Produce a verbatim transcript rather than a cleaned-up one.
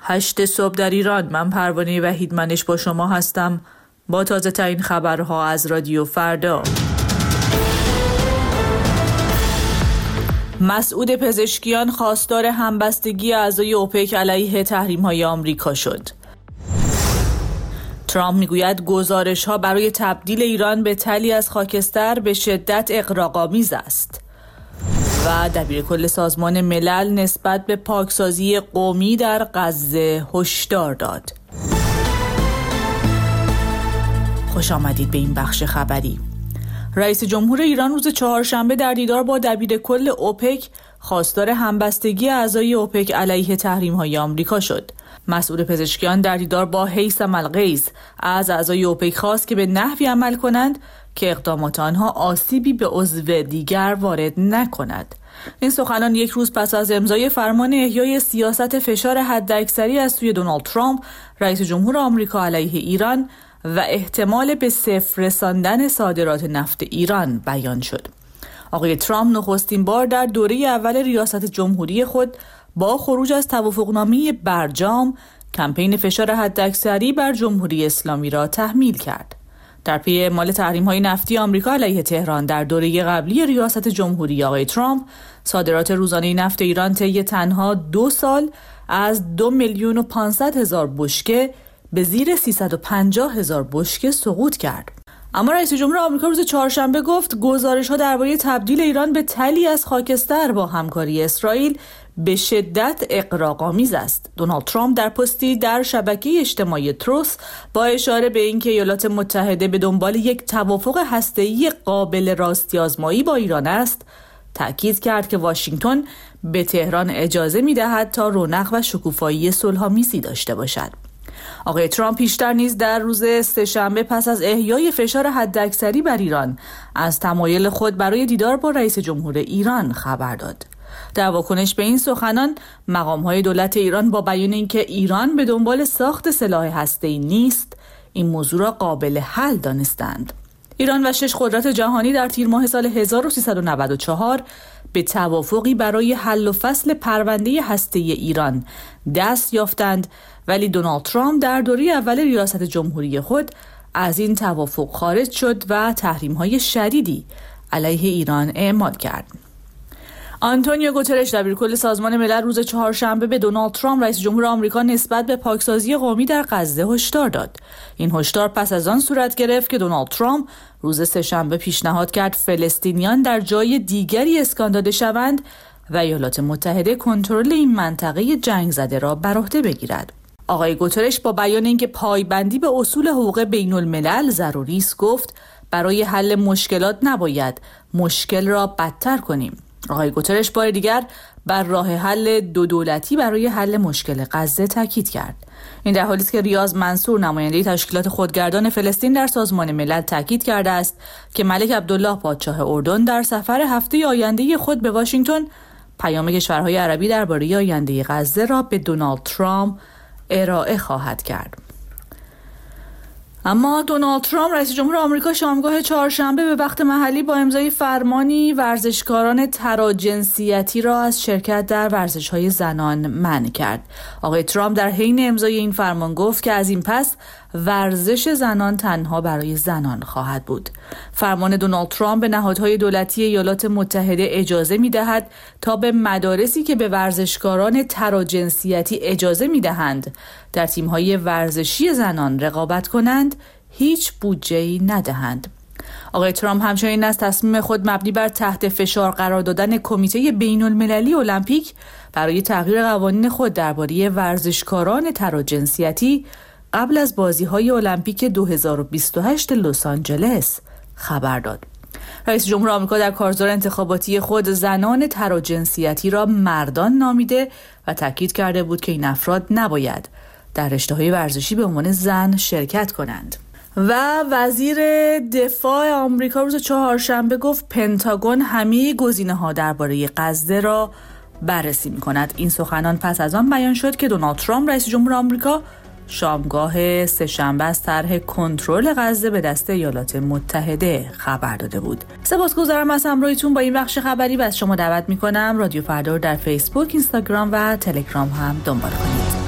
هشت صبح در ایران. من پروانه وحیدمنش با شما هستم با تازه ترین خبرها از رادیو فردا. مسعود پزشکیان خواستار همبستگی اعضای اوپک علیه تحریم‌های آمریکا شد. ترامپ میگوید گزارش‌ها برای تبدیل ایران به تلی از خاکستر به شدت اغراق‌آمیز است. و دبیرکل سازمان ملل نسبت به پاکسازی قومی در غزه هشدار داد. خوش آمدید به این بخش خبری. رئیس جمهور ایران روز چهارشنبه در دیدار با دبیرکل اوپک خواستار همبستگی اعضای اوپک علیه تحریم‌های آمریکا شد. مسعود پزشکیان در دیدار با هیثم الغیث از اعضای اوپک خواست که به نحوی عمل کنند که اقدامات آنها آسیبی به عضو دیگر وارد نکند. این سخنان یک روز پس از امضای فرمان احیای سیاست فشار حداکثری از سوی دونالد ترامپ رئیس جمهور آمریکا علیه ایران و احتمال به صفر رساندن صادرات نفت ایران بیان شد. آقای ترامپ نخستین بار در دوره اول ریاست جمهوری خود با خروج از توافقنامه برجام کمپین فشار حداکثری بر جمهوری اسلامی را تحمیل کرد. در پی اعمال تحریم‌های نفتی آمریکا علیه تهران در دوره قبلی ریاست جمهوری آقای ترامپ، صادرات روزانه نفت ایران طی تنها دو سال از دو میلیون و پانصد هزار بشکه به زیر سیصد و پنجاه هزار بشکه سقوط کرد. اما رئیس جمهور آمریکا روز چهارشنبه گفت گزارش‌ها درباره تبدیل ایران به تلی از خاکستر با همکاری اسرائیل به شدت اغراق‌آمیز است. دونالد ترامپ در پستی در شبکه اجتماعی تروس با اشاره به اینکه ایالات متحده به دنبال یک توافق هسته‌ای قابل راستی‌آزمایی با ایران است، تأکید کرد که واشنگتن به تهران اجازه می‌دهد تا رونق و شکوفایی صلح‌آمیزی داشته باشد. آقای ترامپ پیشتر نیز در روز سه‌شنبه پس از احیای فشار حداکثری بر ایران از تمایل خود برای دیدار با رئیس جمهور ایران خبر داد. در واکنش به این سخنان، مقام‌های دولت ایران با بیان اینکه ایران به دنبال ساخت سلاح هسته‌ای نیست، این موضوع را قابل حل دانستند. ایران و شش قدرت جهانی در تیر ماه سال هزار و سیصد و نود و چهار به توافقی برای حل و فصل پرونده هسته‌ای ایران دست یافتند، ولی دونالد ترامپ در دوره اول ریاست جمهوری خود از این توافق خارج شد و تحریم‌های شدیدی علیه ایران اعمال کرد. آنتونیو گوترش دبیرکل سازمان ملل روز چهارشنبه به دونالد ترامپ رئیس جمهور آمریکا نسبت به پاکسازی قومی در غزه هشدار داد. این هشدار پس از آن صورت گرفت که دونالد ترامپ روز سه‌شنبه پیشنهاد کرد فلسطینیان در جای دیگری اسکان داده شوند و ایالات متحده کنترل این منطقه جنگ زده را بر عهده بگیرد. آقای گوترش با بیان اینکه پایبندی به اصول حقوق بین الملل ضروری است گفت برای حل مشکلات نباید مشکل را بدتر کنیم. آقای گوترش بار دیگر بر راه حل دو دولتی برای حل مشکل غزه تاکید کرد. این در حالی است که ریاض منصور نماینده تشکیلات خودگردان فلسطین در سازمان ملل تاکید کرده است که ملک عبدالله پادشاه اردن در سفر هفته آینده خود به واشنگتن پیام کشورهای عربی درباره آینده غزه را به دونالد ترامپ ارائه خواهد کرد. اما دونالد ترامپ رئیس جمهور آمریکا شامگاه چهارشنبه به وقت محلی با امضای فرمانی ورزشکاران تراجنسیتی را از شرکت در ورزش‌های زنان منع کرد. آقای ترامپ در حین امضای این فرمان گفت که از این پس ورزش زنان تنها برای زنان خواهد بود. فرمان دونالد ترامپ به نهادهای دولتی ایالات متحده اجازه می‌دهد تا به مدارسی که به ورزشکاران تراجنسیتی اجازه می‌دهند در تیم‌های ورزشی زنان رقابت کنند هیچ بودجه‌ای ندهند. آقای ترامپ همچنین از تصمیم خود مبنی بر تحت فشار قرار دادن کمیته بین‌المللی المپیک برای تغییر قوانین خود درباره ورزشکاران تراجنسیتی قبل از بازی‌های المپیک دو هزار و بیست و هشت لس آنجلس خبر داد. رئیس جمهور آمریکا در کارزار انتخاباتی خود زنان تراجنسیتی را مردان نامیده و تاکید کرده بود که این افراد نباید در رشته‌های ورزشی به عنوان زن شرکت کنند. و وزیر دفاع آمریکا روز چهارشنبه گفت پنتاگون همه گزینه‌ها درباره غزه را بررسی می‌کند. این سخنان پس از آن بیان شد که دونالد ترامپ رئیس جمهور آمریکا شامگاه سه‌شنبه از طرح کنترل غزه به دست ایالات متحده خبر داده بود. سپاسگزارم از همراهیتون با این بخش خبری و از شما دعوت می‌کنم رادیو فردا رو در فیسبوک، اینستاگرام و تلگرام هم دنبال کنید.